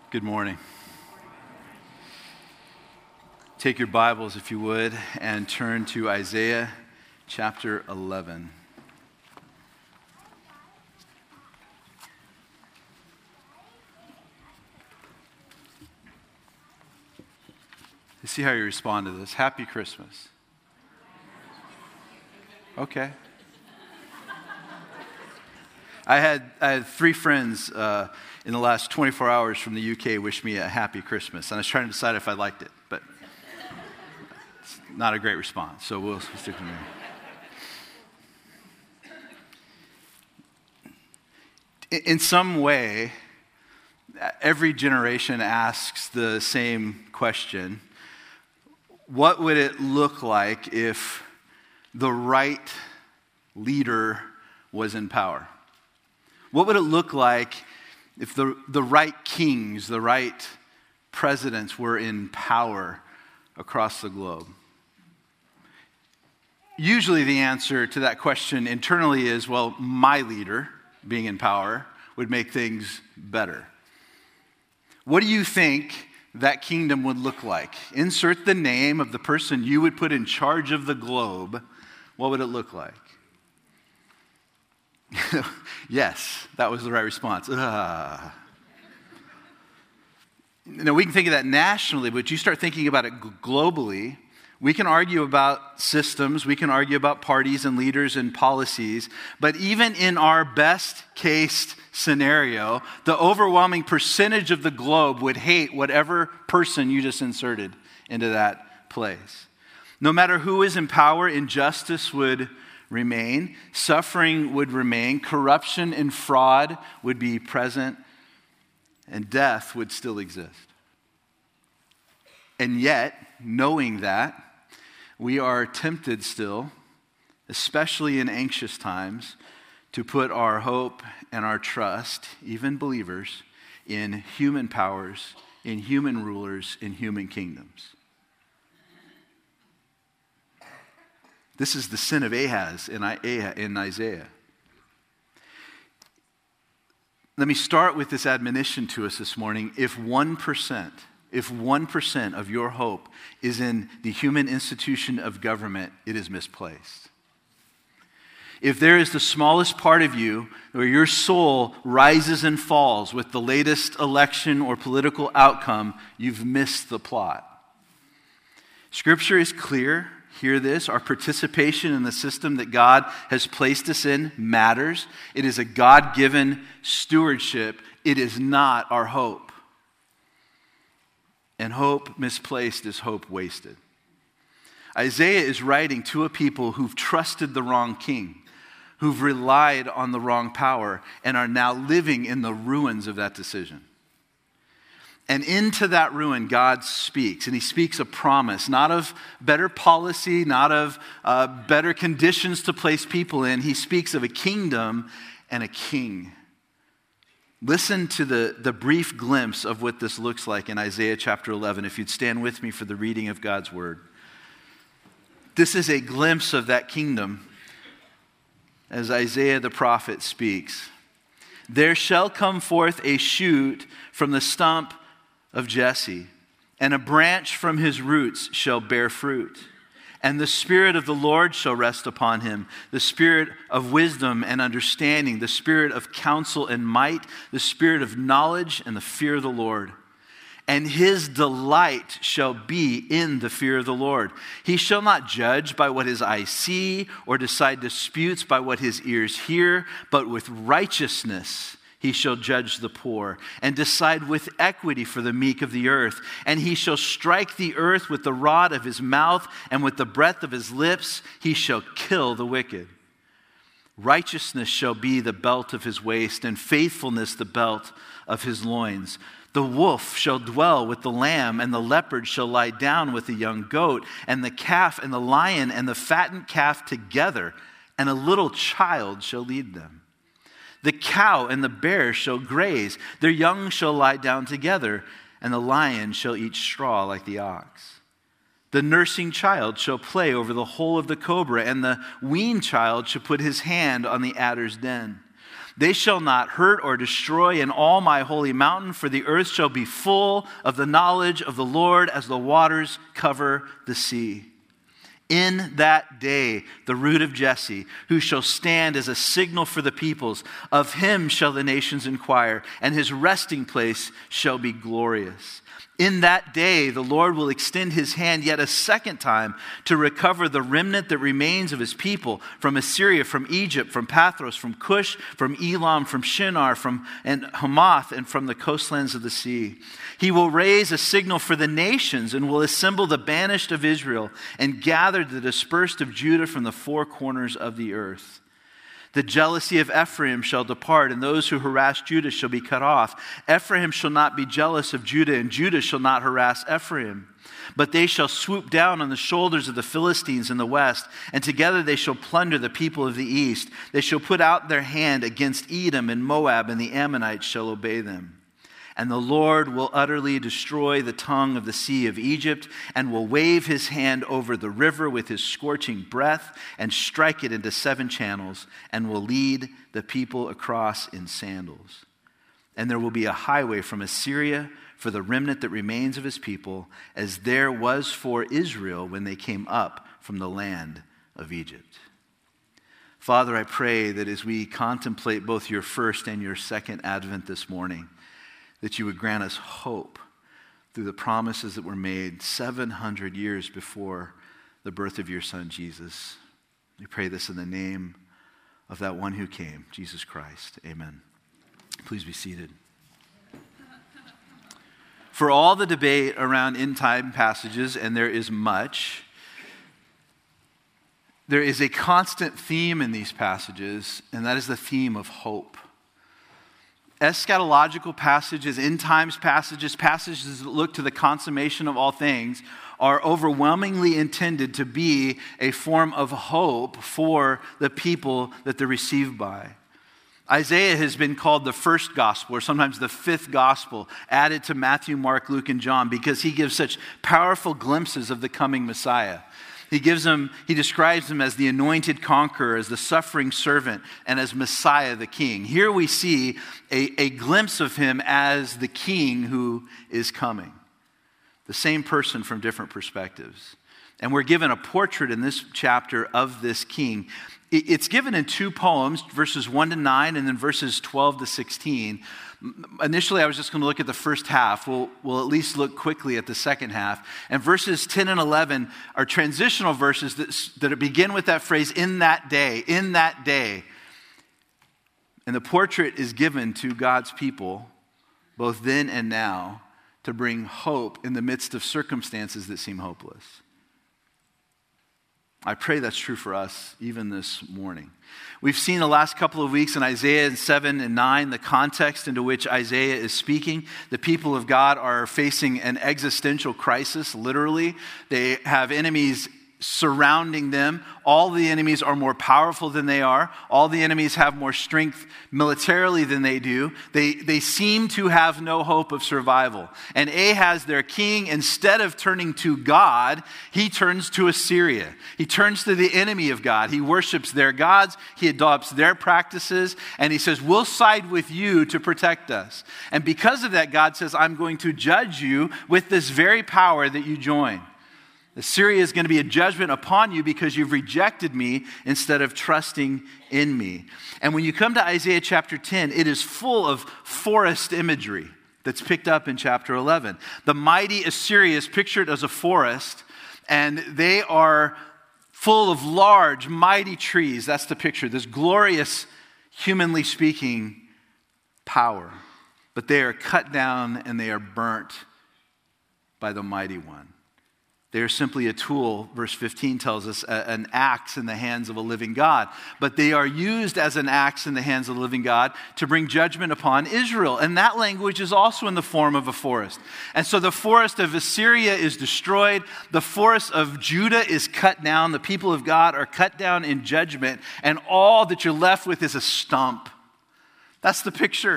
Good morning. Take your Bibles, if you would, and turn to Isaiah chapter 11. Let's see how you respond to this. Happy Christmas. Okay. I had three friends in the last 24 hours from the UK wish me a happy Christmas. And I was trying to decide if I liked it, but it's not a great response, so we'll stick with it. In some way, every generation asks the same question. What would it look like if the right leader was in power? What would it look like if the right kings, the right presidents were in power across the globe? Usually the answer to that question internally is, well, my leader being in power would make things better. What do you think that kingdom would look like? Insert the name of the person you would put in charge of the globe. What would it look like? Yes, that was the right response. Now, we can think of that nationally, but you start thinking about it globally. We can argue about systems, we can argue about parties and leaders and policies, but even in our best case scenario, the overwhelming percentage of the globe would hate whatever person you just inserted into that place. No matter who is in power, injustice would remain, suffering would remain, corruption and fraud would be present, and death would still exist. And yet, knowing that, we are tempted still, especially in anxious times, to put our hope and our trust, even believers, in human powers, in human rulers, in human kingdoms. This is the sin of Ahaz in Isaiah. Let me start with this admonition to us this morning. If 1% of your hope is in the human institution of government, it is misplaced. If there is the smallest part of you where your soul rises and falls with the latest election or political outcome, you've missed the plot. Scripture is clear. Hear this, our participation in the system that God has placed us in matters. It is a God-given stewardship. It is not our hope. And hope misplaced is hope wasted. Isaiah is writing to a people who've trusted the wrong king, who've relied on the wrong power, and are now living in the ruins of that decision. And into that ruin, God speaks, and he speaks a promise, not of better policy, not of better conditions to place people in. He speaks of a kingdom and a king. Listen to the brief glimpse of what this looks like in Isaiah chapter 11, if you'd stand with me for the reading of God's word. This is a glimpse of that kingdom as Isaiah the prophet speaks. There shall come forth a shoot from the stump of Jesse, and a branch from his roots shall bear fruit. And the Spirit of the Lord shall rest upon him, the Spirit of wisdom and understanding, the Spirit of counsel and might, the Spirit of knowledge and the fear of the Lord. And his delight shall be in the fear of the Lord. He shall not judge by what his eyes see, or decide disputes by what his ears hear, but with righteousness he shall judge the poor, and decide with equity for the meek of the earth. And he shall strike the earth with the rod of his mouth, and with the breath of his lips he shall kill the wicked. Righteousness shall be the belt of his waist, and faithfulness the belt of his loins. The wolf shall dwell with the lamb, and the leopard shall lie down with the young goat, and the calf and the lion and the fattened calf together, and a little child shall lead them. The cow and the bear shall graze, their young shall lie down together, and the lion shall eat straw like the ox. The nursing child shall play over the hole of the cobra, and the weaned child shall put his hand on the adder's den. They shall not hurt or destroy in all my holy mountain, for the earth shall be full of the knowledge of the Lord as the waters cover the sea. In that day, the root of Jesse, who shall stand as a signal for the peoples, of him shall the nations inquire, and his resting place shall be glorious. In that day, the Lord will extend his hand yet a second time to recover the remnant that remains of his people from Assyria, from Egypt, from Pathros, from Cush, from Elam, from Shinar, and Hamath, and from the coastlands of the sea. He will raise a signal for the nations and will assemble the banished of Israel and gather the dispersed of Judah from the four corners of the earth. The jealousy of Ephraim shall depart, and those who harass Judah shall be cut off. Ephraim shall not be jealous of Judah, and Judah shall not harass Ephraim. But they shall swoop down on the shoulders of the Philistines in the west, and together they shall plunder the people of the east. They shall put out their hand against Edom and Moab, and the Ammonites shall obey them. And the Lord will utterly destroy the tongue of the sea of Egypt, and will wave his hand over the river with his scorching breath, and strike it into 7 channels, and will lead the people across in sandals. And there will be a highway from Assyria for the remnant that remains of his people, as there was for Israel when they came up from the land of Egypt. Father, I pray that as we contemplate both your first and your second advent this morning, that you would grant us hope through the promises that were made 700 years before the birth of your Son, Jesus. We pray this in the name of that one who came, Jesus Christ. Amen. Please be seated. For all the debate around end-time passages, and there is much, there is a constant theme in these passages, and that is the theme of hope. Eschatological passages, end times passages, passages that look to the consummation of all things are overwhelmingly intended to be a form of hope for the people that they're received by. Isaiah has been called the first gospel, or sometimes the fifth gospel, added to Matthew, Mark, Luke, and John, because he gives such powerful glimpses of the coming Messiah. He describes him as the anointed conqueror, as the suffering servant, and as Messiah the King. Here we see a glimpse of him as the King who is coming. The same person from different perspectives. And we're given a portrait in this chapter of this king. It's given in 2 poems, verses 1 to 9, and then verses 12 to 16. Initially, I was just going to look at the first half. We'll at least look quickly at the second half. And verses 10 and 11 are transitional verses that begin with that phrase, in that day, in that day. And the portrait is given to God's people, both then and now, to bring hope in the midst of circumstances that seem hopeless. I pray that's true for us even this morning. We've seen the last couple of weeks in Isaiah 7 and 9, the context into which Isaiah is speaking. The people of God are facing an existential crisis, literally. They have enemies surrounding them. All the enemies are more powerful than they are. All the enemies have more strength militarily than they do. They seem to have no hope of survival. And Ahaz, their king, instead of turning to God, he turns to Assyria. He turns to the enemy of God. He worships their gods. He adopts their practices. And he says, we'll side with you to protect us. And because of that, God says, I'm going to judge you with this very power that you join. Assyria is going to be a judgment upon you because you've rejected me instead of trusting in me. And when you come to Isaiah chapter 10, it is full of forest imagery that's picked up in chapter 11. The mighty Assyria is pictured as a forest, and they are full of large, mighty trees. That's the picture, this glorious, humanly speaking, power. But they are cut down and they are burnt by the mighty one. They are simply a tool, verse 15 tells us, an axe in the hands of a living God. But they are used as an axe in the hands of the living God to bring judgment upon Israel. And that language is also in the form of a forest. And so the forest of Assyria is destroyed. The forest of Judah is cut down. The people of God are cut down in judgment. And all that you're left with is a stump. That's the picture.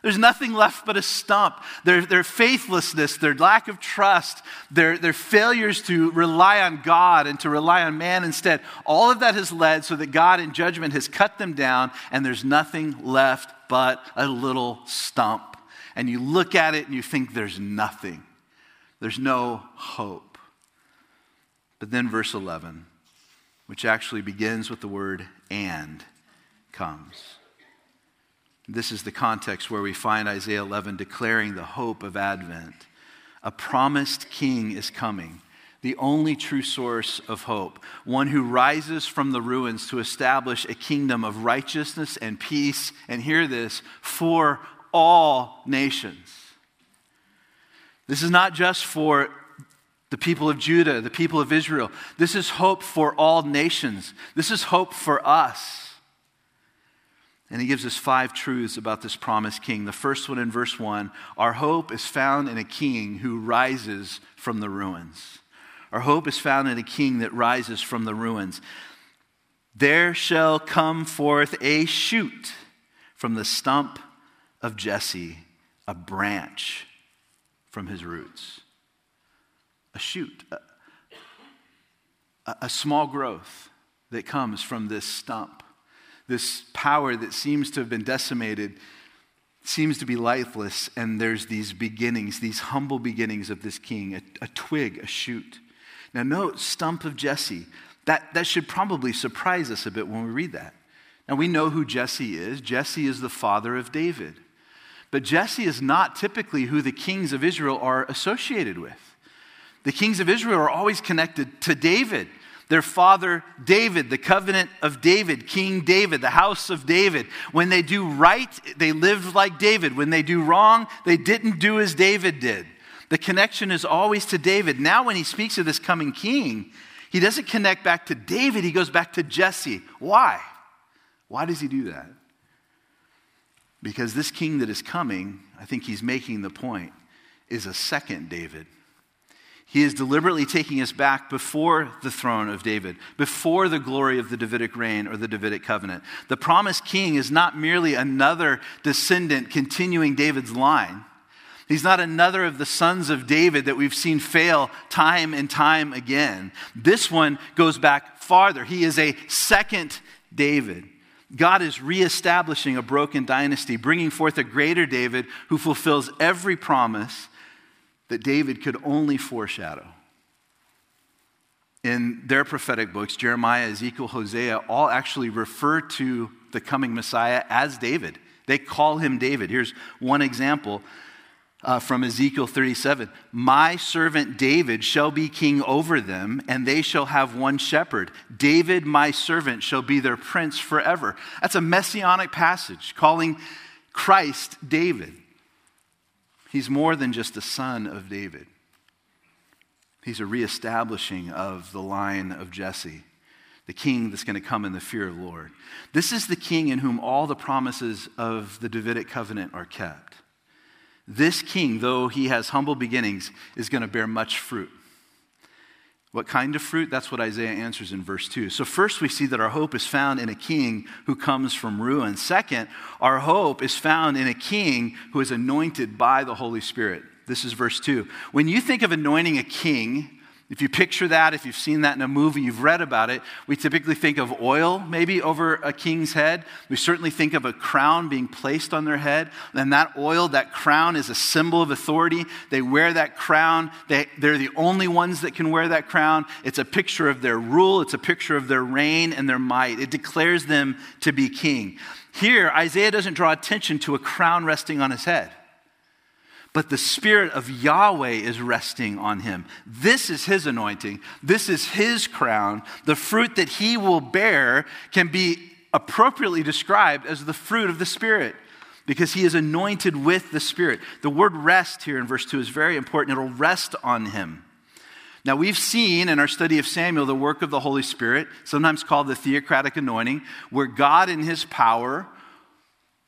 There's nothing left but a stump. Their faithlessness, their lack of trust, their failures to rely on God and to rely on man instead, all of that has led so that God in judgment has cut them down, and there's nothing left but a little stump. And you look at it and you think there's nothing. There's no hope. But then verse 11, which actually begins with the word "and," comes. This is the context where we find Isaiah 11 declaring the hope of Advent. A promised king is coming, the only true source of hope, one who rises from the ruins to establish a kingdom of righteousness and peace, and hear this, for all nations. This is not just for the people of Judah, the people of Israel. This is hope for all nations. This is hope for us. And he gives us 5 truths about this promised king. The first one in verse 1, our hope is found in a king who rises from the ruins. Our hope is found in a king that rises from the ruins. There shall come forth a shoot from the stump of Jesse, a branch from his roots. A shoot, a small growth that comes from this stump. This power that seems to have been decimated seems to be lifeless, and there's these beginnings, these humble beginnings of this king, a twig, a shoot. Now note, stump of Jesse. That should probably surprise us a bit when we read that. Now we know who Jesse is. Jesse is the father of David. But Jesse is not typically who the kings of Israel are associated with. The kings of Israel are always connected to David. Their father David, the covenant of David, King David, the house of David. When they do right, they lived like David. When they do wrong, they didn't do as David did. The connection is always to David. Now when he speaks of this coming king, he doesn't connect back to David, he goes back to Jesse. Why? Why does he do that? Because this king that is coming, I think he's making the point, is a second David. He is deliberately taking us back before the throne of David, before the glory of the Davidic reign or the Davidic covenant. The promised king is not merely another descendant continuing David's line. He's not another of the sons of David that we've seen fail time and time again. This one goes back farther. He is a second David. God is reestablishing a broken dynasty, bringing forth a greater David who fulfills every promise that David could only foreshadow. In their prophetic books, Jeremiah, Ezekiel, Hosea, all actually refer to the coming Messiah as David. They call him David. Here's one example from Ezekiel 37. My servant David shall be king over them, and they shall have one shepherd. David, my servant, shall be their prince forever. That's a messianic passage calling Christ David. He's more than just a son of David. He's a reestablishing of the line of Jesse, the king that's going to come in the fear of the Lord. This is the king in whom all the promises of the Davidic covenant are kept. This king, though he has humble beginnings, is going to bear much fruit. What kind of fruit? That's what Isaiah answers in verse 2. So first we see that our hope is found in a king who comes from ruin. Second, our hope is found in a king who is anointed by the Holy Spirit. This is verse 2. When you think of anointing a king, if you picture that, if you've seen that in a movie, you've read about it, we typically think of oil maybe over a king's head. We certainly think of a crown being placed on their head. And that oil, that crown is a symbol of authority. They wear that crown. They're the only ones that can wear that crown. It's a picture of their rule. It's a picture of their reign and their might. It declares them to be king. Here, Isaiah doesn't draw attention to a crown resting on his head. But the Spirit of Yahweh is resting on him. This is his anointing. This is his crown. The fruit that he will bear can be appropriately described as the fruit of the Spirit because he is anointed with the Spirit. The word rest here in verse 2 is very important. It'll rest on him. Now, we've seen in our study of Samuel the work of the Holy Spirit, sometimes called the theocratic anointing, where God in his power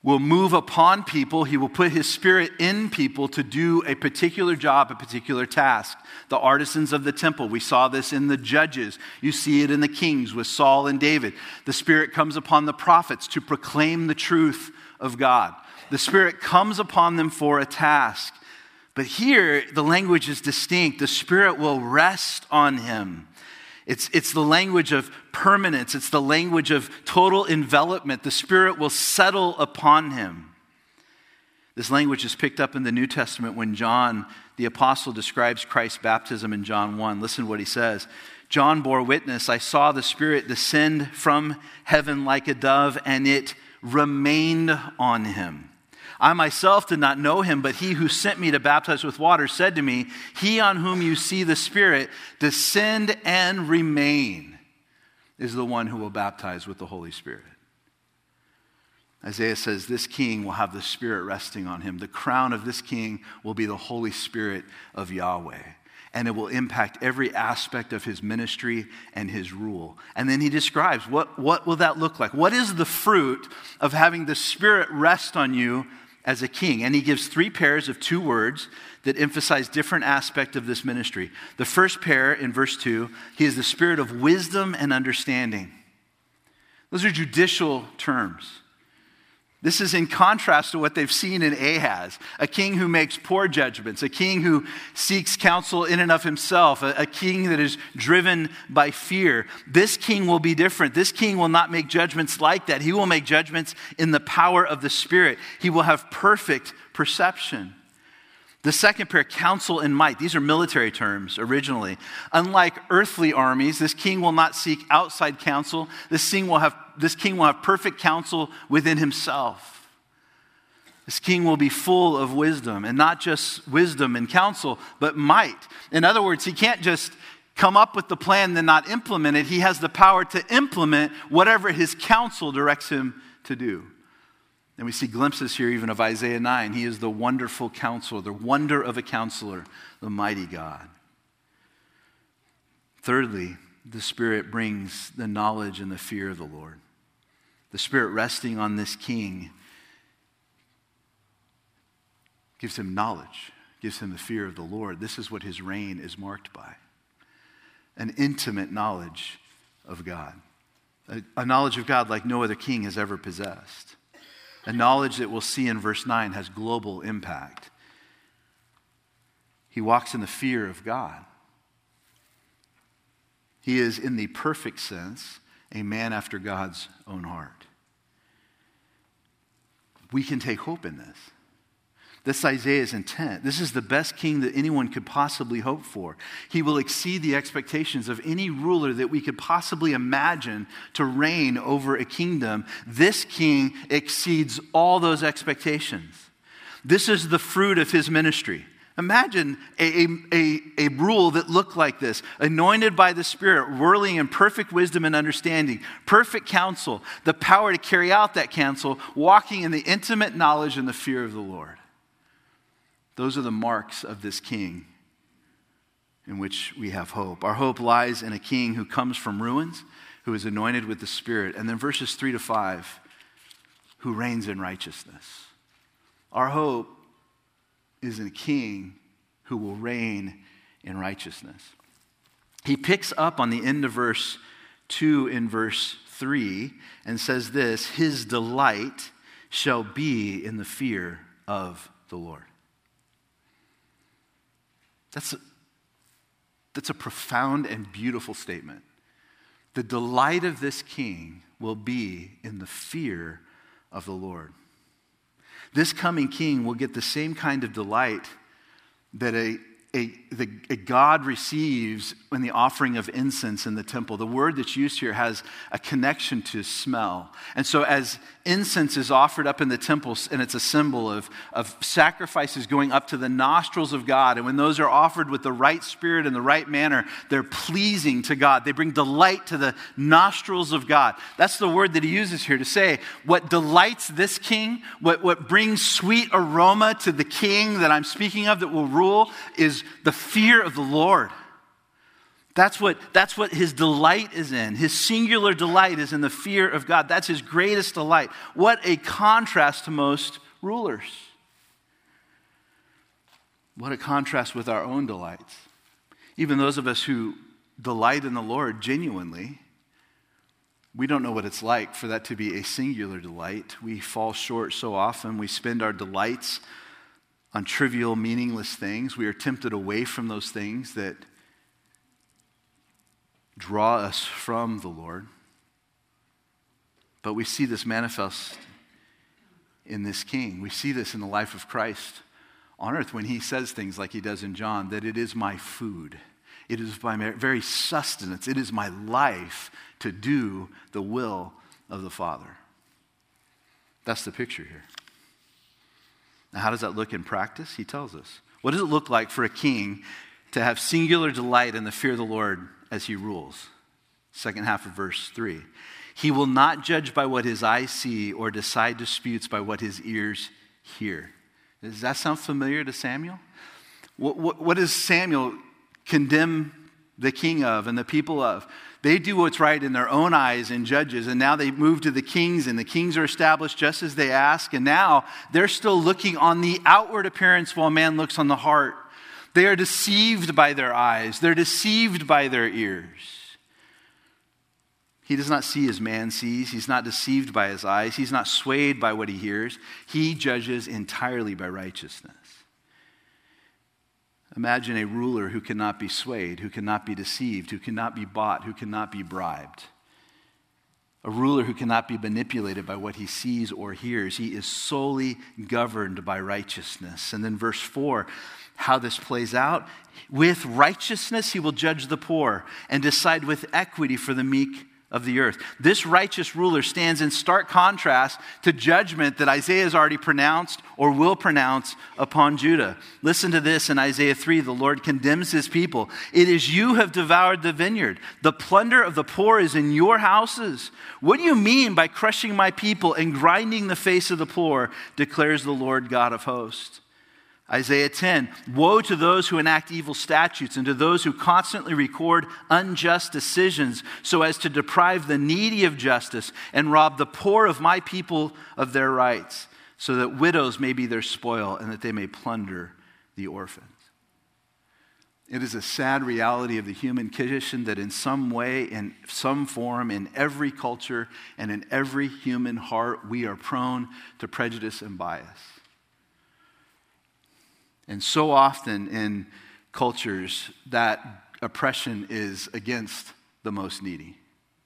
will move upon people. He will put his Spirit in people to do a particular job, a particular task. The artisans of the temple, we saw this in the Judges. You see it in the Kings with Saul and David. The Spirit comes upon the prophets to proclaim the truth of God. The Spirit comes upon them for a task. But here, the language is distinct. The Spirit will rest on him. It's the language of permanence. It's the language of total envelopment. The Spirit will settle upon him. This language is picked up in the New Testament when John, the apostle, describes Christ's baptism in John 1. Listen to what he says. John bore witness, I saw the Spirit descend from heaven like a dove, and it remained on him. I myself did not know him, but he who sent me to baptize with water said to me, he on whom you see the Spirit descend and remain is the one who will baptize with the Holy Spirit. Isaiah says this king will have the Spirit resting on him. The crown of this king will be the Holy Spirit of Yahweh. And it will impact every aspect of his ministry and his rule. And then he describes what will that look like? What is the fruit of having the Spirit rest on you as a king? And he gives 3 pairs of 2 words that emphasize different aspects of this ministry. The first pair in verse 2, he is the Spirit of wisdom and understanding. Those are judicial terms. This is in contrast to what they've seen in Ahaz, a king who makes poor judgments, a king who seeks counsel in and of himself, a king that is driven by fear. This king will be different. This king will not make judgments like that. He will make judgments in the power of the Spirit. He will have perfect perception. The second pair, counsel and might. These are military terms originally. Unlike earthly armies, this king will not seek outside counsel. This king will have perfect counsel within himself. This king will be full of wisdom, and not just wisdom and counsel, but might. In other words, he can't just come up with the plan and then not implement it. He has the power to implement whatever his counsel directs him to do. And we see glimpses here even of Isaiah 9. He is the wonderful counselor, the wonder of a counselor, the mighty God. Thirdly, the Spirit brings the knowledge and the fear of the Lord. The Spirit resting on this king gives him knowledge, gives him the fear of the Lord. This is what his reign is marked by. An intimate knowledge of God. A knowledge of God like no other king has ever possessed. A knowledge that we'll see in verse 9 has global impact. He walks in the fear of God. He is, in the perfect sense, a man after God's own heart. We can take hope in this. This is Isaiah's intent. This is the best king that anyone could possibly hope for. He will exceed the expectations of any ruler that we could possibly imagine to reign over a kingdom. This king exceeds all those expectations. This is the fruit of his ministry. Imagine a rule that looked like this, anointed by the Spirit, whirling in perfect wisdom and understanding, perfect counsel, the power to carry out that counsel, walking in the intimate knowledge and the fear of the Lord. Those are the marks of this king in which we have hope. Our hope lies in a king who comes from ruins, who is anointed with the Spirit. And then verses 3-5, who reigns in righteousness. Our hope is in a king who will reign in righteousness. He picks up on the end of verse 2 in verse 3 and says this, his delight shall be in the fear of the Lord. That's a profound and beautiful statement. The delight of this king will be in the fear of the Lord. This coming king will get the same kind of delight that a God receives in the offering of incense in the temple. The word that's used here has a connection to smell. And so as incense is offered up in the temples, and it's a symbol of sacrifices going up to the nostrils of God, and when those are offered with the right spirit and the right manner, they're pleasing to God. They bring delight to the nostrils of God. That's the word that he uses here to say what delights this king, what brings sweet aroma to the king that I'm speaking of that will rule is the fear of the Lord. That's what his delight is in. His singular delight is in the fear of God. That's his greatest delight. What a contrast to most rulers. What a contrast with our own delights. Even those of us who delight in the Lord genuinely, we don't know what it's like for that to be a singular delight. We fall short so often. We spend our delights on trivial, meaningless things. We are tempted away from those things that draw us from the Lord. But we see this manifest in this king. We see this in the life of Christ on earth when he says things like he does in John, that it is my food. It is my very sustenance. It is my life to do the will of the Father. That's the picture here. Now, how does that look in practice? He tells us. What does it look like for a king to have singular delight in the fear of the Lord as he rules? Second half of verse 3. He will not judge by what his eyes see or decide disputes by what his ears hear. Does that sound familiar to Samuel? What does Samuel condemn the king of and the people of? They do what's right in their own eyes in Judges, and now they move to the kings, and the kings are established just as they ask, and now they're still looking on the outward appearance while man looks on the heart. They are deceived by their eyes. They're deceived by their ears. He does not see as man sees. He's not deceived by his eyes. He's not swayed by what he hears. He judges entirely by righteousness. Imagine a ruler who cannot be swayed, who cannot be deceived, who cannot be bought, who cannot be bribed. A ruler who cannot be manipulated by what he sees or hears. He is solely governed by righteousness. And then verse 4, how this plays out. With righteousness he will judge the poor and decide with equity for the meek of the earth. This righteous ruler stands in stark contrast to judgment that Isaiah has already pronounced or will pronounce upon Judah. Listen to this in Isaiah 3. The Lord condemns his people. It is you who have devoured the vineyard. The plunder of the poor is in your houses. What do you mean by crushing my people and grinding the face of the poor, declares the Lord God of hosts. Isaiah 10, woe to those who enact evil statutes and to those who constantly record unjust decisions so as to deprive the needy of justice and rob the poor of my people of their rights, so that widows may be their spoil and that they may plunder the orphans. It is a sad reality of the human condition that in some way, in some form, in every culture and in every human heart, we are prone to prejudice and bias. And so often in cultures, that oppression is against the most needy.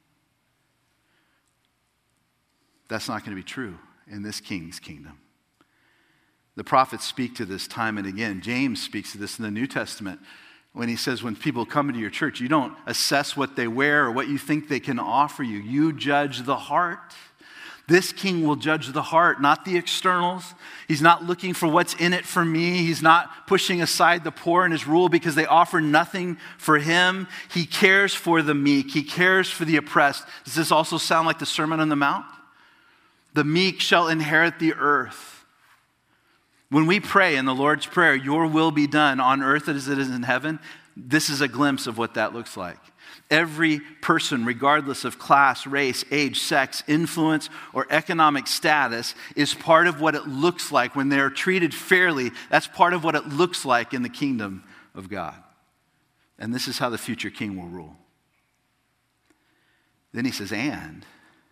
That's not going to be true in this king's kingdom. The prophets speak to this time and again. James speaks to this in the New Testament when he says, when people come into your church, you don't assess what they wear or what you think they can offer you. You judge the heart. This king will judge the heart, not the externals. He's not looking for what's in it for me. He's not pushing aside the poor in his rule because they offer nothing for him. He cares for the meek. He cares for the oppressed. Does this also sound like the Sermon on the Mount? The meek shall inherit the earth. When we pray in the Lord's Prayer, your will be done on earth as it is in heaven, this is a glimpse of what that looks like. Every person, regardless of class, race, age, sex, influence, or economic status, is part of what it looks like when they're treated fairly. That's part of what it looks like in the kingdom of God. And this is how the future king will rule. Then he says, and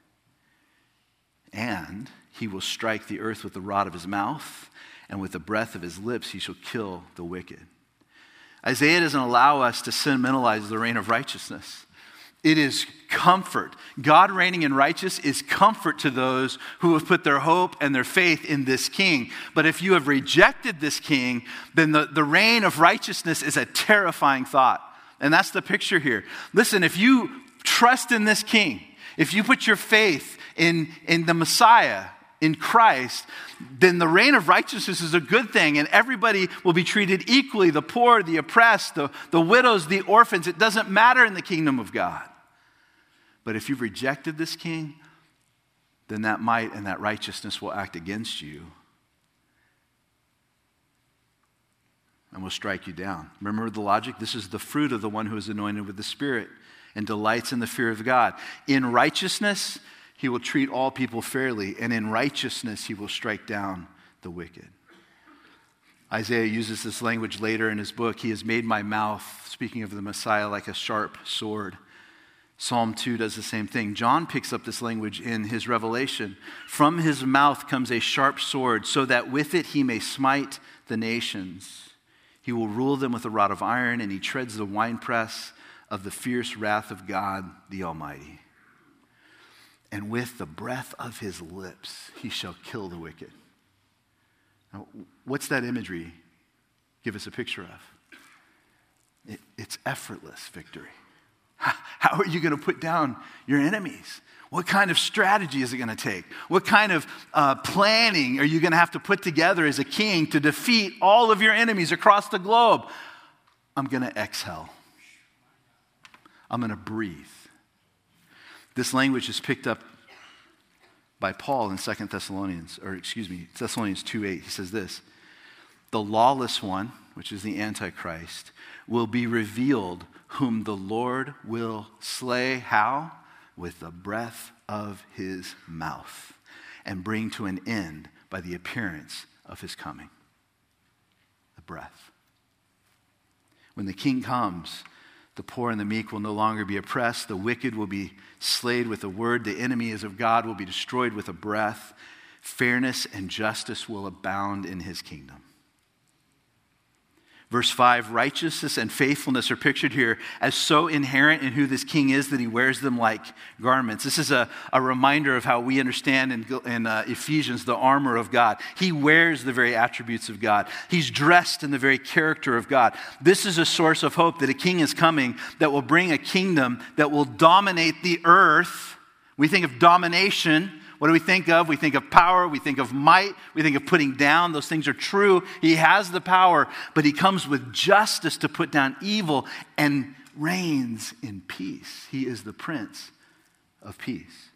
he will strike the earth with the rod of his mouth, and with the breath of his lips he shall kill the wicked. Isaiah doesn't allow us to sentimentalize the reign of righteousness. It is comfort. God reigning in righteous is comfort to those who have put their hope and their faith in this king. But if you have rejected this king, then the reign of righteousness is a terrifying thought. And that's the picture here. Listen, if you trust in this king, if you put your faith in the Messiah, in Christ, then the reign of righteousness is a good thing, and everybody will be treated equally, the poor, the oppressed, the widows, the orphans. It doesn't matter in the kingdom of God. But if you've rejected this king, then that might and that righteousness will act against you. and will strike you down. Remember the logic? This is the fruit of the one who is anointed with the Spirit and delights in the fear of God. In righteousness, he will treat all people fairly, and in righteousness, he will strike down the wicked. Isaiah uses this language later in his book. He has made my mouth, speaking of the Messiah, like a sharp sword. Psalm 2 does the same thing. John picks up this language in his Revelation. From his mouth comes a sharp sword, so that with it he may smite the nations. He will rule them with a rod of iron, and he treads the winepress of the fierce wrath of God the Almighty. And with the breath of his lips he shall kill the wicked. Now, what's that imagery give us a picture of? It's effortless victory. How are you going to put down your enemies? What kind of strategy is it going to take? What kind of planning are you going to have to put together as a king to defeat all of your enemies across the globe? I'm going to exhale. I'm going to breathe. This language is picked up by Paul in Thessalonians 2:8. He says this: the lawless one, which is the Antichrist, will be revealed, whom the Lord will slay. How? With the breath of his mouth, and bring to an end by the appearance of his coming. The breath. When the king comes, the poor and the meek will no longer be oppressed. The wicked will be slayed with a word. The enemies of God will be destroyed with a breath. Fairness and justice will abound in his kingdom. Verse 5, righteousness and faithfulness are pictured here as so inherent in who this king is that he wears them like garments. This is a reminder of how we understand in Ephesians the armor of God. He wears the very attributes of God. He's dressed in the very character of God. This is a source of hope that a king is coming that will bring a kingdom that will dominate the earth. We think of domination. What do we think of? We think of power, we think of might, we think of putting down. Those things are true. He has the power, but he comes with justice to put down evil and reigns in peace. He is the Prince of Peace.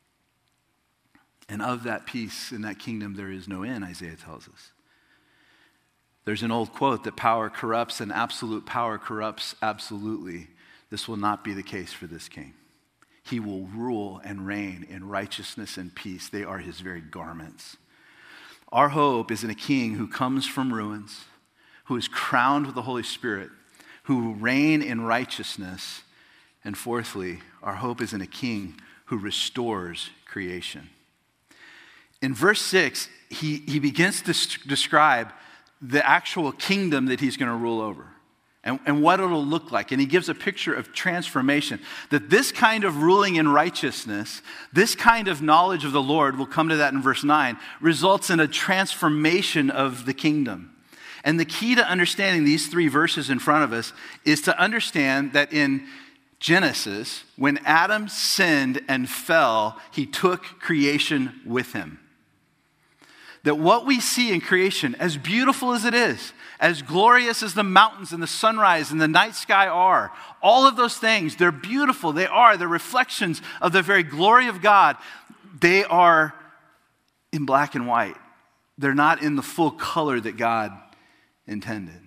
And of that peace in that kingdom there is no end, Isaiah tells us. There's an old quote that power corrupts and absolute power corrupts absolutely. This will not be the case for this king. He will rule and reign in righteousness and peace. They are his very garments. Our hope is in a king who comes from ruins, who is crowned with the Holy Spirit, who will reign in righteousness. And fourthly, our hope is in a king who restores creation. In verse 6, he begins to describe the actual kingdom that he's going to rule over. And what it'll look like. And he gives a picture of transformation. That this kind of ruling in righteousness, this kind of knowledge of the Lord, we'll come to that in verse 9, results in a transformation of the kingdom. And the key to understanding these three verses in front of us is to understand that in Genesis, when Adam sinned and fell, he took creation with him. That what we see in creation, as beautiful as it is, as glorious as the mountains and the sunrise and the night sky are, all of those things, they're beautiful. They're reflections of the very glory of God. They are in black and white. They're not in the full color that God intended.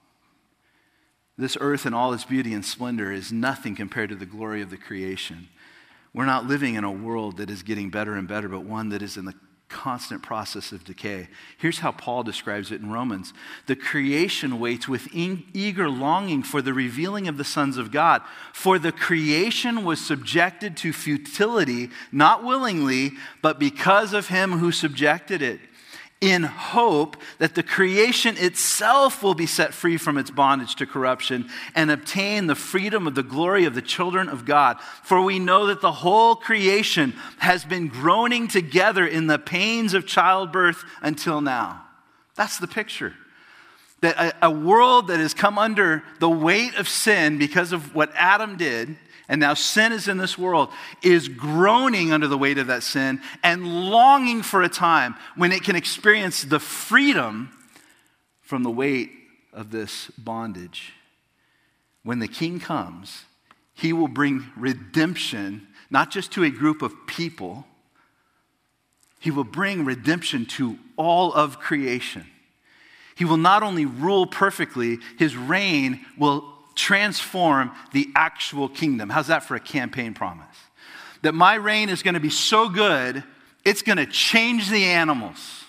This earth and all its beauty and splendor is nothing compared to the glory of the creation. We're not living in a world that is getting better and better, but one that is in the constant process of decay. Here's how Paul describes it in Romans. The creation waits with eager longing for the revealing of the sons of God. For the creation was subjected to futility, not willingly, but because of him who subjected it, in hope that the creation itself will be set free from its bondage to corruption and obtain the freedom of the glory of the children of God. For we know that the whole creation has been groaning together in the pains of childbirth until now. That's the picture. That a world that has come under the weight of sin because of what Adam did, and now sin is in this world, is groaning under the weight of that sin and longing for a time when it can experience the freedom from the weight of this bondage. When the king comes, he will bring redemption, not just to a group of people. He will bring redemption to all of creation. He will not only rule perfectly, his reign will transform the actual kingdom. How's that for a campaign promise? That my reign is going to be so good, it's going to change the animals.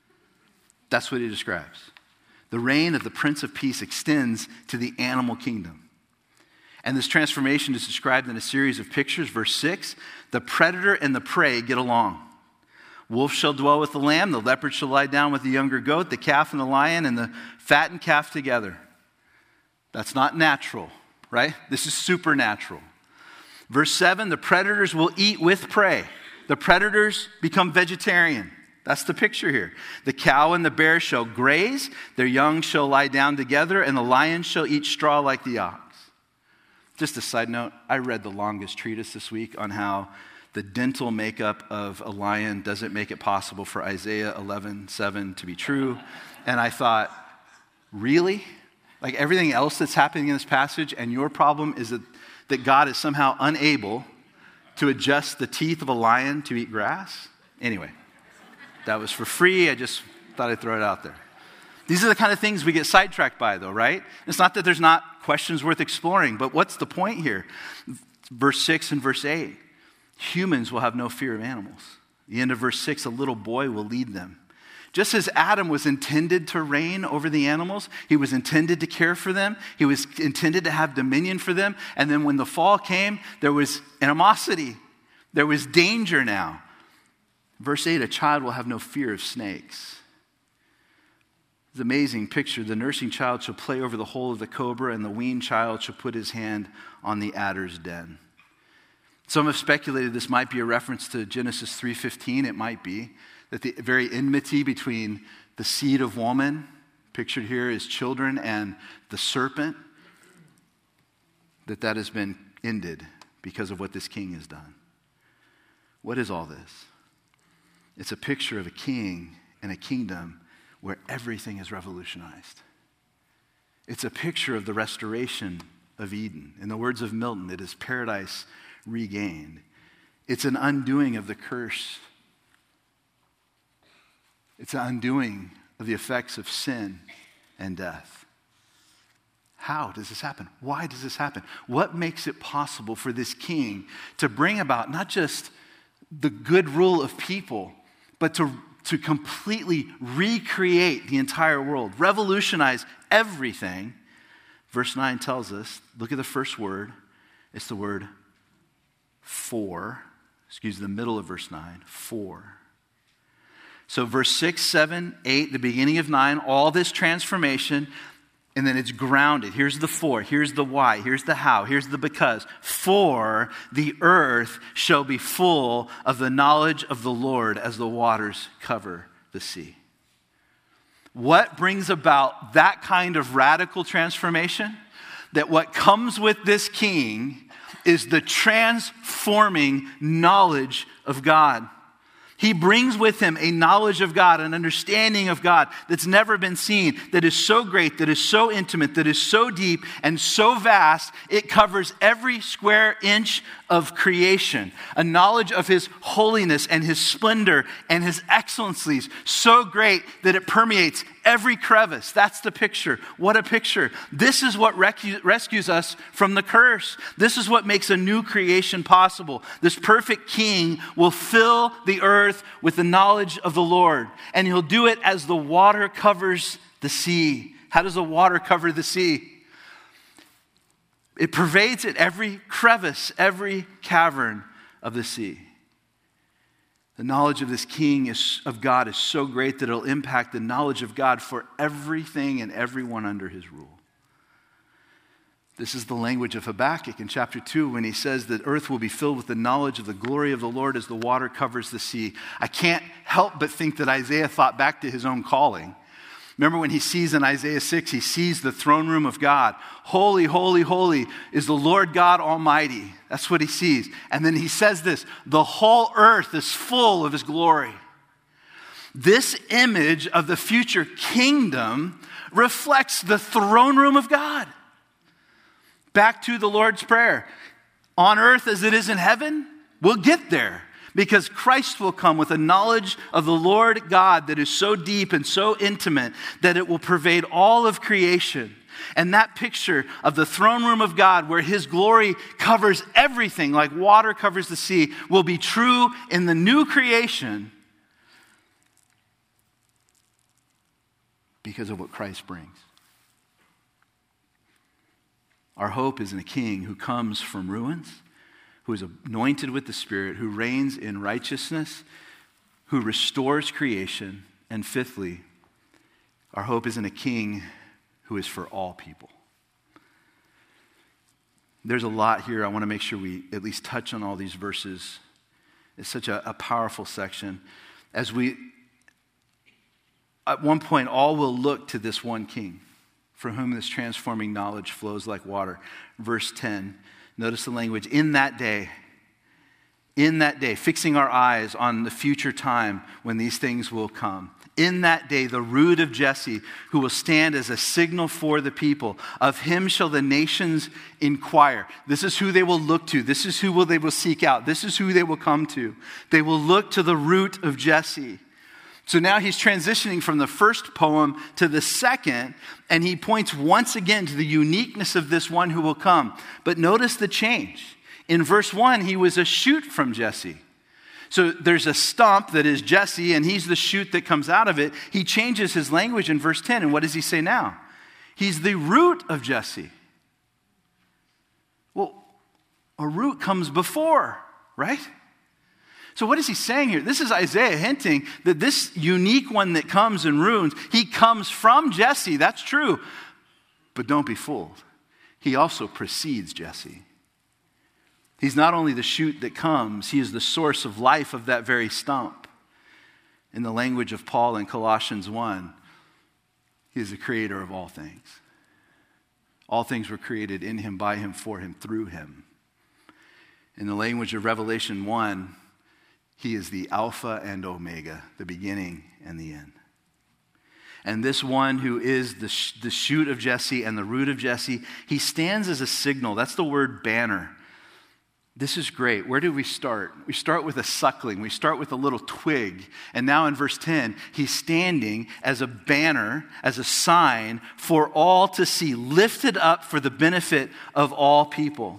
That's what he describes. The reign of the Prince of Peace extends to the animal kingdom. And this transformation is described in a series of pictures. Verse 6, the predator and the prey get along. Wolf shall dwell with the lamb, the leopard shall lie down with the younger goat, the calf and the lion, and the fattened calf together. That's not natural, right? This is supernatural. Verse 7, the predators will eat with prey. The predators become vegetarian. That's the picture here. The cow and the bear shall graze, their young shall lie down together, and the lion shall eat straw like the ox. Just a side note, I read the longest treatise this week on how the dental makeup of a lion doesn't make it possible for Isaiah 11:7 to be true. And I thought, really? Like everything else that's happening in this passage, and your problem is that God is somehow unable to adjust the teeth of a lion to eat grass? Anyway, that was for free. I just thought I'd throw it out there. These are the kind of things we get sidetracked by, though, right? It's not that there's not questions worth exploring, but what's the point here? Verse 6 and verse 8. Humans will have no fear of animals. The end of verse 6, a little boy will lead them. Just as Adam was intended to reign over the animals, he was intended to care for them, he was intended to have dominion for them, and then when the fall came, there was animosity. There was danger now. Verse 8, a child will have no fear of snakes. It's an amazing picture. The nursing child shall play over the hole of the cobra, and the weaned child shall put his hand on the adder's den. Some have speculated this might be a reference to Genesis 3:15. It might be. That the very enmity between the seed of woman, pictured here is children, and the serpent, that has been ended because of what this king has done. What is all this? It's a picture of a king and a kingdom where everything is revolutionized. It's a picture of the restoration of Eden. In the words of Milton, it is paradise regained. It's an undoing of the curse. It's an undoing of the effects of sin and death. How does this happen? Why does this happen? What makes it possible for this king to bring about not just the good rule of people, but to completely recreate the entire world, revolutionize everything? Verse 9 tells us, look at the first word. It's the word for. The middle of verse 9, for. So verse 6, 7, 8, the beginning of 9, all this transformation, and then it's grounded. Here's the for, here's the why, here's the how, here's the because. For the earth shall be full of the knowledge of the Lord as the waters cover the sea. What brings about that kind of radical transformation? That what comes with this king is the transforming knowledge of God. He brings with him a knowledge of God, an understanding of God that's never been seen, that is so great, that is so intimate, that is so deep and so vast, it covers every square inch of creation. A knowledge of his holiness and his splendor and his excellencies, so great that it permeates every crevice. That's the picture. What a picture. This is what rescues us from the curse. This is what makes a new creation possible. This perfect king will fill the earth with the knowledge of the Lord. And he'll do it as the water covers the sea. How does the water cover the sea? It pervades it, every crevice, every cavern of the sea. The knowledge of this king of God is so great that it'll impact the knowledge of God for everything and everyone under his rule. This is the language of Habakkuk in chapter 2 when he says that earth will be filled with the knowledge of the glory of the Lord as the water covers the sea. I can't help but think that Isaiah thought back to his own calling. Remember when he sees in Isaiah 6, he sees the throne room of God. Holy, holy, holy is the Lord God Almighty. That's what he sees. And then he says this, the whole earth is full of his glory. This image of the future kingdom reflects the throne room of God. Back to the Lord's Prayer. On earth as it is in heaven, we'll get there. Because Christ will come with a knowledge of the Lord God that is so deep and so intimate that it will pervade all of creation. And that picture of the throne room of God, where his glory covers everything like water covers the sea, will be true in the new creation because of what Christ brings. Our hope is in a king who comes from ruins, who is anointed with the Spirit, who reigns in righteousness, who restores creation. And fifthly, our hope is in a king who is for all people. There's a lot here. I want to make sure we at least touch on all these verses. It's such a powerful section. At one point, all will look to this one king, for whom this transforming knowledge flows like water. Verse 10, notice the language, in that day, fixing our eyes on the future time when these things will come. In that day, the root of Jesse, who will stand as a signal for the people, of him shall the nations inquire. This is who they will look to. This is who they will seek out. This is who they will come to. They will look to the root of Jesse. So now he's transitioning from the first poem to the second, and he points once again to the uniqueness of this one who will come. But notice the change. In verse 1, he was a shoot from Jesse. So there's a stump that is Jesse, and he's the shoot that comes out of it. He changes his language in verse 10, and what does he say now? He's the root of Jesse. Well, a root comes before, right? So what is he saying here? This is Isaiah hinting that this unique one that comes and ruins, he comes from Jesse, that's true. But don't be fooled. He also precedes Jesse. He's not only the shoot that comes, he is the source of life of that very stump. In the language of Paul in Colossians 1, he is the creator of all things. All things were created in him, by him, for him, through him. In the language of Revelation 1, he is the Alpha and Omega, the beginning and the end. And this one who is the shoot of Jesse and the root of Jesse, he stands as a signal. That's the word banner. This is great. Where do we start? We start with a suckling. We start with a little twig. And now in verse 10, he's standing as a banner, as a sign for all to see, lifted up for the benefit of all people.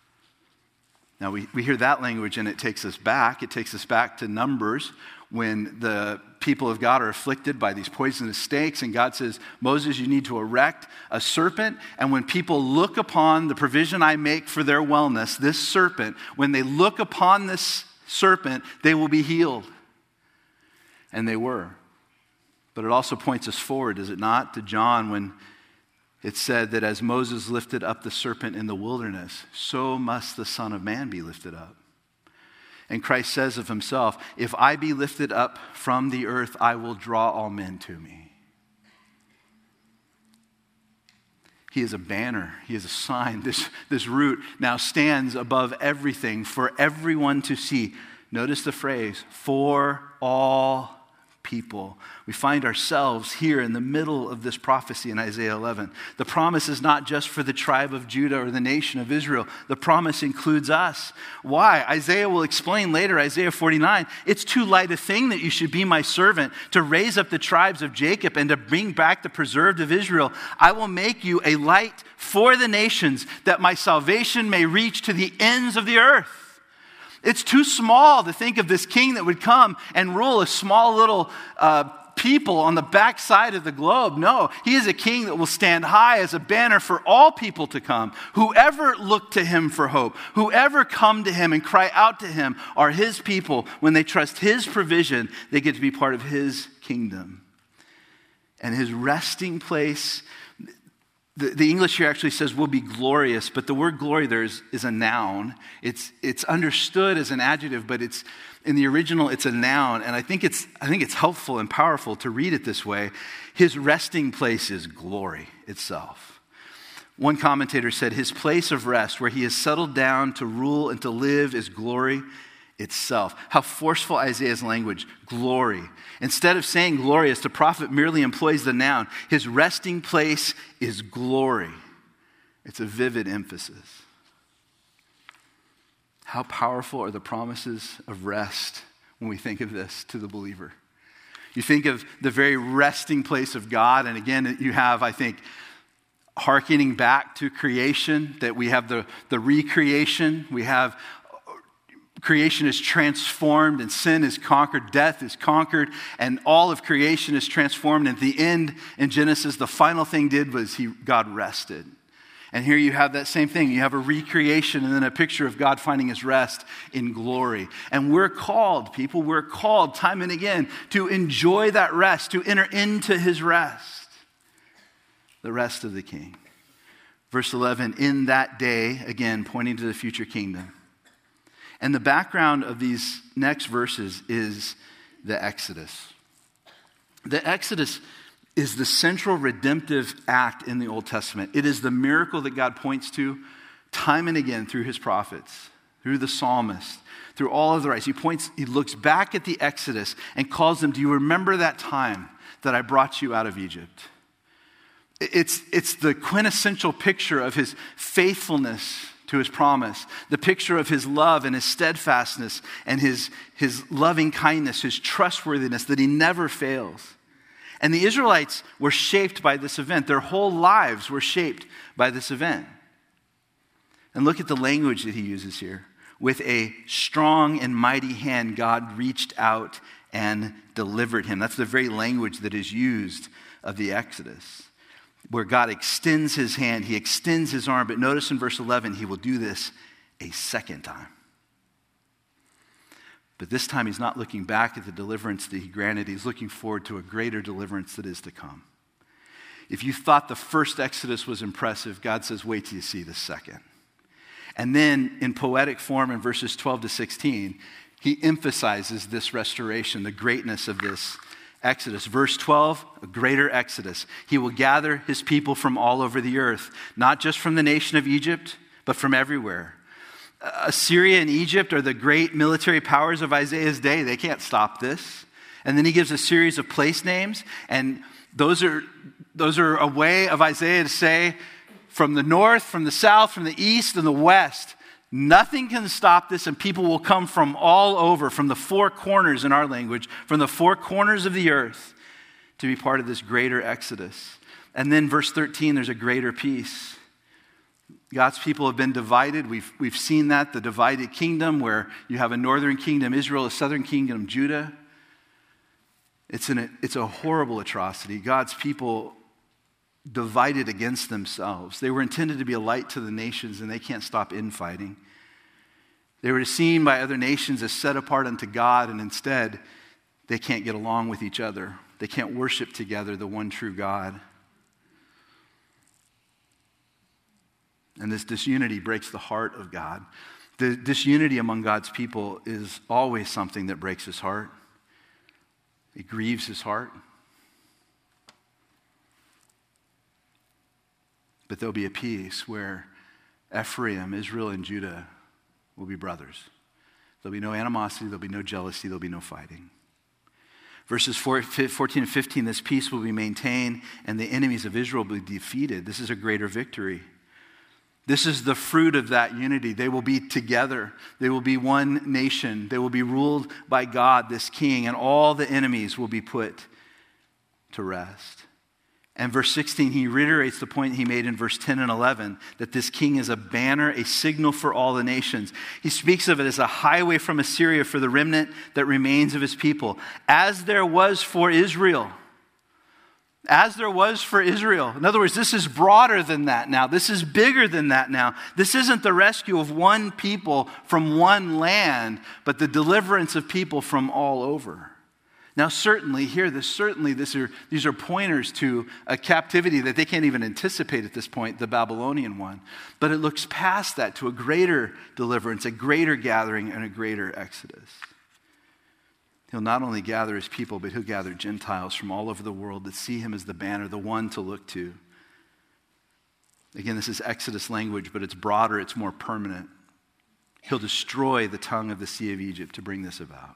Now we hear that language and it takes us back. It takes us back to Numbers when the people of God are afflicted by these poisonous snakes, and God says, Moses, you need to erect a serpent, and when people look upon the provision I make for their wellness, this serpent, when they look upon this serpent, they will be healed. And they were. But it also points us forward, does it not, to John when it said that as Moses lifted up the serpent in the wilderness, so must the Son of Man be lifted up. And Christ says of himself, if I be lifted up from the earth, I will draw all men to me. He is a banner. He is a sign. This root now stands above everything for everyone to see. Notice the phrase, for all people. We find ourselves here in the middle of this prophecy in Isaiah 11. The promise is not just for the tribe of Judah or the nation of Israel. The promise includes us. Why? Isaiah will explain later, Isaiah 49, it's too light a thing that you should be my servant to raise up the tribes of Jacob and to bring back the preserved of Israel. I will make you a light for the nations that my salvation may reach to the ends of the earth. It's too small to think of this king that would come and rule a small little people on the backside of the globe. No, he is a king that will stand high as a banner for all people to come. Whoever look to him for hope, whoever come to him and cry out to him are his people. When they trust his provision, they get to be part of his kingdom. And his resting place, the English here actually says will be glorious, but the word glory there is a noun. It's understood as an adjective, but it's in the original it's a noun, and I think it's helpful and powerful to read it this way. His resting place is glory itself. One commentator said his place of rest, where he has settled down to rule and to live, is glory itself. How forceful Isaiah's language, glory. Instead of saying glorious, the prophet merely employs the noun. His resting place is glory. It's a vivid emphasis. How powerful are the promises of rest when we think of this to the believer? You think of the very resting place of God, and again, you have, I think, hearkening back to creation, that we have the recreation. We have creation is transformed and sin is conquered, death is conquered, and all of creation is transformed. And at the end in Genesis, the final thing God rested. And here you have that same thing. You have a recreation and then a picture of God finding his rest in glory. And we're called time and again to enjoy that rest, to enter into his rest, the rest of the King. Verse 11, in that day, again, pointing to the future kingdom. And the background of these next verses is the Exodus. The Exodus is the central redemptive act in the Old Testament. It is the miracle that God points to time and again through his prophets, through the psalmist, through all of the writers. He looks back at the Exodus and calls them, do you remember that time that I brought you out of Egypt? It's the quintessential picture of his faithfulness to his promise, the picture of his love and his steadfastness and his loving kindness, his trustworthiness, that he never fails. And the Israelites were shaped by this event. Their whole lives were shaped by this event. And look at the language that he uses here. With a strong and mighty hand, God reached out and delivered him. That's the very language that is used of the Exodus, where God extends his hand, he extends his arm. But notice in verse 11, he will do this a second time. But this time he's not looking back at the deliverance that he granted. He's looking forward to a greater deliverance that is to come. If you thought the first Exodus was impressive, God says, wait till you see the second. And then in poetic form in verses 12 to 16, he emphasizes this restoration, the greatness of this Exodus. Verse 12, a greater Exodus. He will gather his people from all over the earth, not just from the nation of Egypt, but from everywhere. Assyria and Egypt are the great military powers of Isaiah's day. They can't stop this. And then he gives a series of place names, and those are a way of Isaiah to say, from the north, from the south, from the east, and the west, nothing can stop this, and people will come from all over, from the four corners in our language, from the four corners of the earth to be part of this greater Exodus. And then verse 13, there's a greater peace. God's people have been divided. We've seen that, the divided kingdom, where you have a northern kingdom, Israel, a southern kingdom, Judah. It's a horrible atrocity. God's people divided against themselves. They were intended to be a light to the nations, and they can't stop infighting. They were seen by other nations as set apart unto God, and instead, they can't get along with each other. They can't worship together the one true God. And this disunity breaks the heart of God. The disunity among God's people is always something that breaks his heart. It grieves his heart. But there'll be a peace where Ephraim, Israel, and Judah will be brothers. There'll be no animosity, there'll be no jealousy, there'll be no fighting. Verses 14 and 15, this peace will be maintained and the enemies of Israel will be defeated. This is a greater victory. This is the fruit of that unity. They will be together. They will be one nation. They will be ruled by God, this king, and all the enemies will be put to rest. And verse 16, he reiterates the point he made in verse 10 and 11, that this king is a banner, a signal for all the nations. He speaks of it as a highway from Assyria for the remnant that remains of his people, as there was for Israel. As there was for Israel. In other words, this is broader than that now. This is bigger than that now. This isn't the rescue of one people from one land, but the deliverance of people from all over. Now, these are pointers to a captivity that they can't even anticipate at this point, the Babylonian one. But it looks past that to a greater deliverance, a greater gathering, and a greater exodus. He'll not only gather his people, but he'll gather Gentiles from all over the world that see him as the banner, the one to look to. Again, this is Exodus language, but it's broader, it's more permanent. He'll destroy the tongue of the Sea of Egypt to bring this about.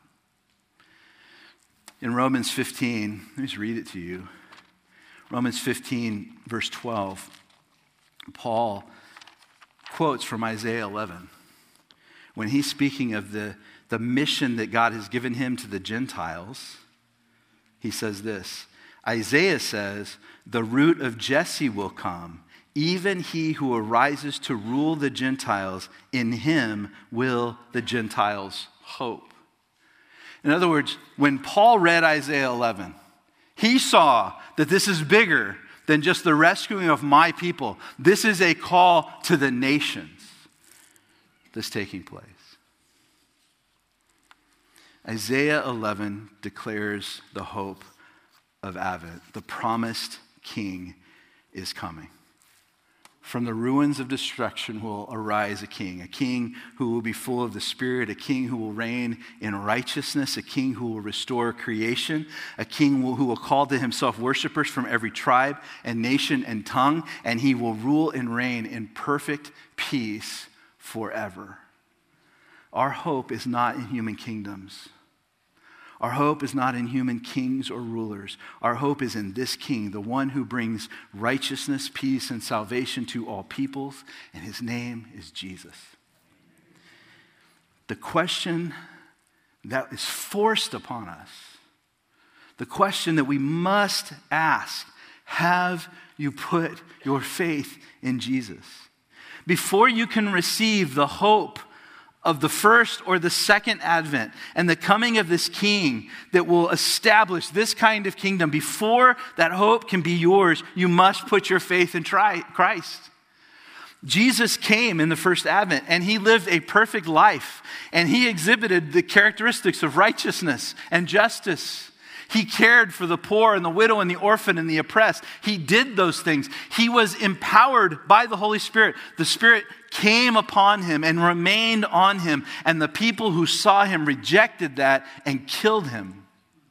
In Romans 15, let me just read it to you. Romans 15, verse 12, Paul quotes from Isaiah 11. when he's speaking of the mission that God has given him to the Gentiles, he says this. Isaiah says, the root of Jesse will come, even he who arises to rule the Gentiles. In him will the Gentiles hope. In other words, when Paul read Isaiah 11, he saw that this is bigger than just the rescuing of my people. This is a call to the nations that's taking place. Isaiah 11 declares the hope of Advent. The promised king is coming. From the ruins of destruction will arise a king who will be full of the Spirit, a king who will reign in righteousness, a king who will restore creation, a king who will call to himself worshipers from every tribe and nation and tongue, and he will rule and reign in perfect peace forever. Our hope is not in human kingdoms. Our hope is not in human kings or rulers. Our hope is in this king, the one who brings righteousness, peace, and salvation to all peoples, and his name is Jesus. The question that is forced upon us, the question that we must ask, have you put your faith in Jesus? Before you can receive the hope of the first or the second advent and the coming of this king that will establish this kind of kingdom, before that hope can be yours, you must put your faith in Christ. Jesus came in the first advent and he lived a perfect life and he exhibited the characteristics of righteousness and justice. He cared for the poor and the widow and the orphan and the oppressed. He did those things. He was empowered by the Holy Spirit. The Spirit came upon him and remained on him, and the people who saw him rejected that and killed him.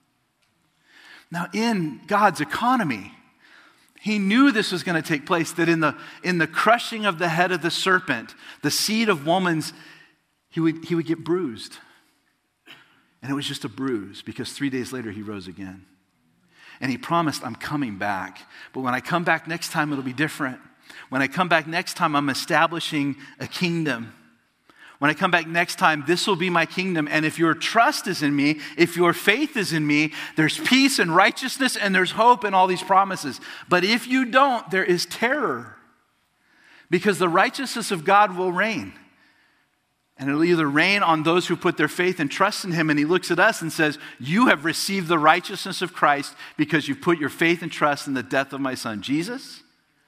Now, in God's economy, he knew this was going to take place, that in the crushing of the head of the serpent, the seed of woman's, he would get bruised. And it was just a bruise, because 3 days later he rose again. And he promised, I'm coming back. But when I come back next time, it'll be different. When I come back next time, I'm establishing a kingdom. When I come back next time, this will be my kingdom. And if your trust is in me, if your faith is in me, there's peace and righteousness and there's hope in all these promises. But if you don't, there is terror. Because the righteousness of God will reign. And it'll either rain on those who put their faith and trust in him, and he looks at us and says, you have received the righteousness of Christ because you put your faith and trust in the death of my son Jesus,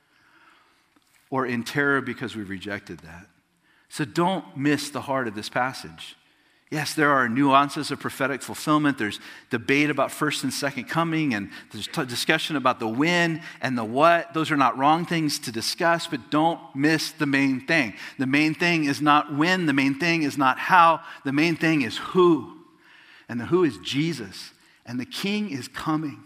or in terror because we've rejected that. So don't miss the heart of this passage. Yes, there are nuances of prophetic fulfillment. There's debate about first and second coming, and there's discussion about the when and the what. Those are not wrong things to discuss, but don't miss the main thing. The main thing is not when. The main thing is not how. The main thing is who. And the who is Jesus. And the King is coming.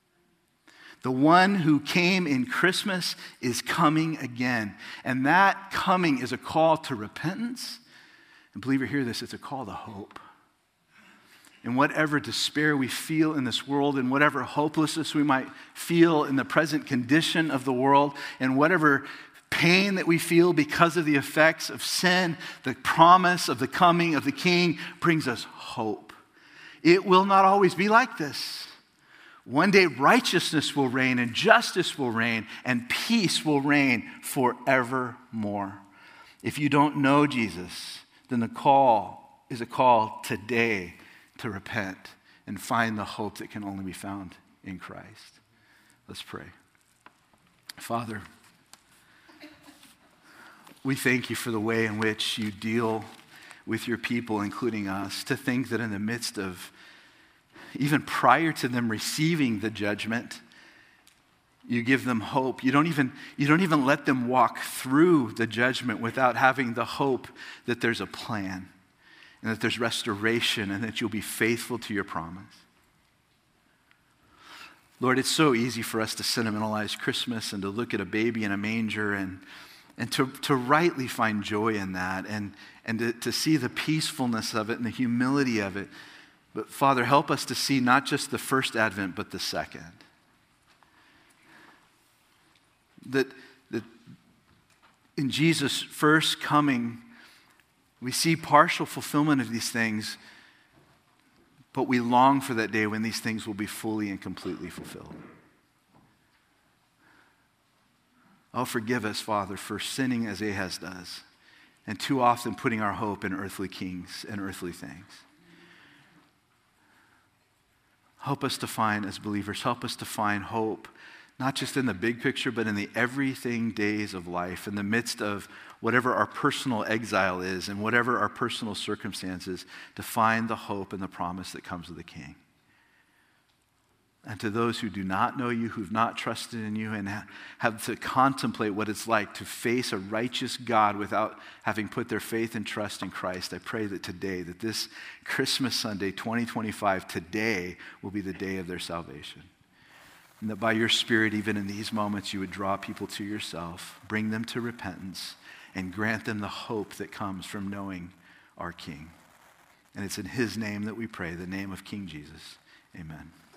The one who came in Christmas is coming again. And that coming is a call to repentance. And believe or hear this, it's a call to hope. In whatever despair we feel in this world, in whatever hopelessness we might feel in the present condition of the world, in whatever pain that we feel because of the effects of sin, the promise of the coming of the King brings us hope. It will not always be like this. One day righteousness will reign and justice will reign and peace will reign forevermore. If you don't know Jesus, then the call is a call today to repent and find the hope that can only be found in Christ. Let's pray. Father, we thank you for the way in which you deal with your people, including us, to think that in the midst of, even prior to them receiving the judgment, you give them hope. You don't even let them walk through the judgment without having the hope that there's a plan and that there's restoration and that you'll be faithful to your promise. Lord, it's so easy for us to sentimentalize Christmas and to look at a baby in a manger and to rightly find joy in that and to see the peacefulness of it and the humility of it. But Father, help us to see not just the first advent, but the second. That in Jesus' first coming, We see partial fulfillment of these things, but we long for that day when these things will be fully and completely fulfilled. Oh, forgive us, Father, for sinning as Ahaz does, and too often putting our hope in earthly kings and earthly things. Help us to find, as believers, help us to find hope, not just in the big picture, but in the everything days of life, in the midst of whatever our personal exile is and whatever our personal circumstances, to find the hope and the promise that comes with the King. And to those who do not know you, who've not trusted in you, and have to contemplate what it's like to face a righteous God without having put their faith and trust in Christ, I pray that today, that this Christmas Sunday 2025, today will be the day of their salvation. And that by your Spirit, even in these moments, you would draw people to yourself, bring them to repentance, and grant them the hope that comes from knowing our King. And it's in his name that we pray, the name of King Jesus. Amen.